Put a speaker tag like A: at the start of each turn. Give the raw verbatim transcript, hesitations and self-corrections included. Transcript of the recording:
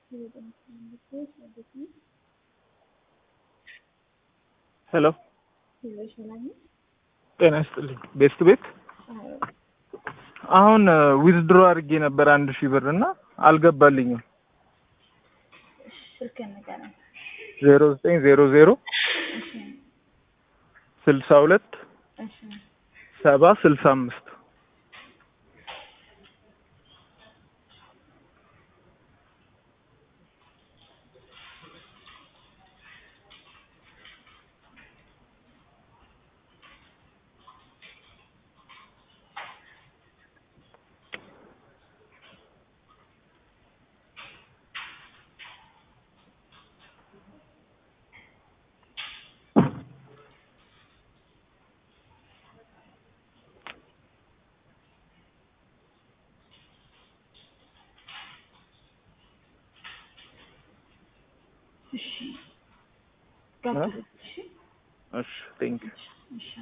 A: ሄሎ ጤና ይስጥልኝ ቤስት ቤት አሁን ዊዝድሮ አድርጌ ነበር አንድ ሺህ ብር እና አልገባልኝም
B: ስልክ ነገር
A: ዜሮ ዘጠኝ ዜሮ ዜሮ ስልሳ ሁለት
B: እሺ
A: ሰባ ስልሳ አምስት
B: እሺ ጋር እሺ
A: እሺ ቴንክ ዩ
B: እሺ